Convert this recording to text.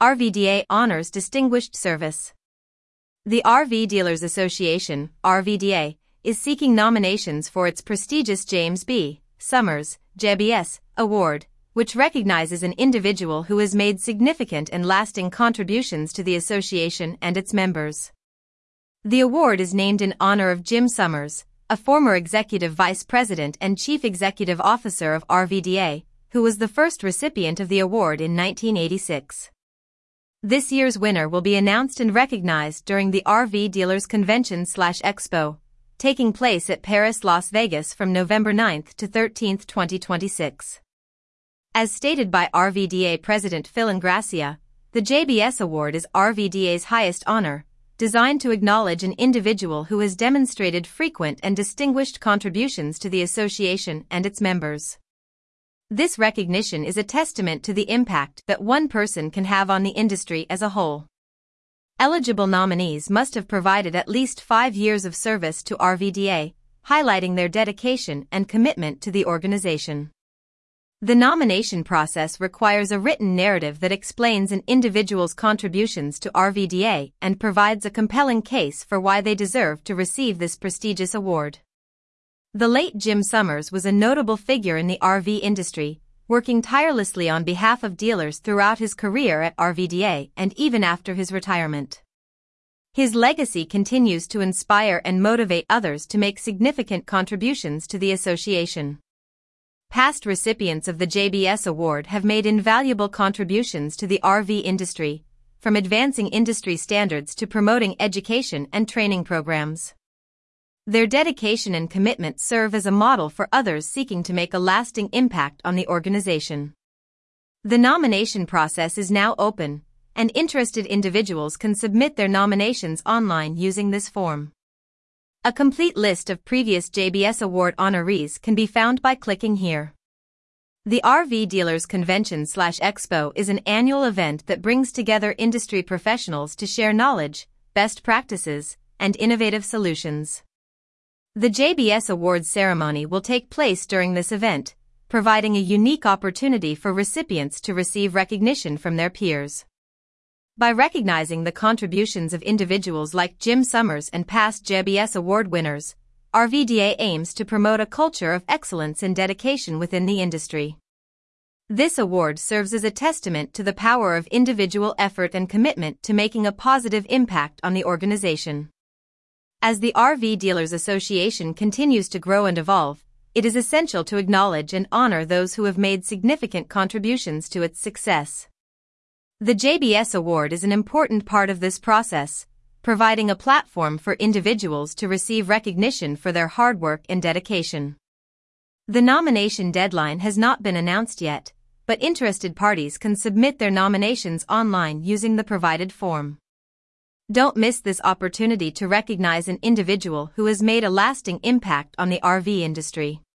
RVDA honors distinguished service. The RV Dealers Association, RVDA, is seeking nominations for its prestigious James B. Summers, JBS, Award, which recognizes an individual who has made significant and lasting contributions to the association and its members. The award is named in honor of Jim Summers, a former executive vice president and chief executive officer of RVDA, who was the first recipient of the award in 1986. This year's winner will be announced and recognized during the RV Dealers Convention/Expo, taking place at Paris, Las Vegas from November 9 to 13, 2026. As stated by RVDA President Phil Ingrassia, the JBS Award is RVDA's highest honor, designed to acknowledge an individual who has demonstrated frequent and distinguished contributions to the association and its members. This recognition is a testament to the impact that one person can have on the industry as a whole. Eligible nominees must have provided at least 5 years of service to RVDA, highlighting their dedication and commitment to the organization. The nomination process requires a written narrative that explains an individual's contributions to RVDA and provides a compelling case for why they deserve to receive this prestigious award. The late Jim Summers was a notable figure in the RV industry, working tirelessly on behalf of dealers throughout his career at RVDA and even after his retirement. His legacy continues to inspire and motivate others to make significant contributions to the association. Past recipients of the JBS Award have made invaluable contributions to the RV industry, from advancing industry standards to promoting education and training programs. Their dedication and commitment serve as a model for others seeking to make a lasting impact on the organization. The nomination process is now open, and interested individuals can submit their nominations online using this form. A complete list of previous JBS Award honorees can be found by clicking here. The RV Dealers Convention/Expo is an annual event that brings together industry professionals to share knowledge, best practices, and innovative solutions. The JBS Awards ceremony will take place during this event, providing a unique opportunity for recipients to receive recognition from their peers. By recognizing the contributions of individuals like Jim Summers and past JBS Award winners, RVDA aims to promote a culture of excellence and dedication within the industry. This award serves as a testament to the power of individual effort and commitment to making a positive impact on the organization. As the RV Dealers Association continues to grow and evolve, it is essential to acknowledge and honor those who have made significant contributions to its success. The JBS Award is an important part of this process, providing a platform for individuals to receive recognition for their hard work and dedication. The nomination deadline has not been announced yet, but interested parties can submit their nominations online using the provided form. Don't miss this opportunity to recognize an individual who has made a lasting impact on the RV industry.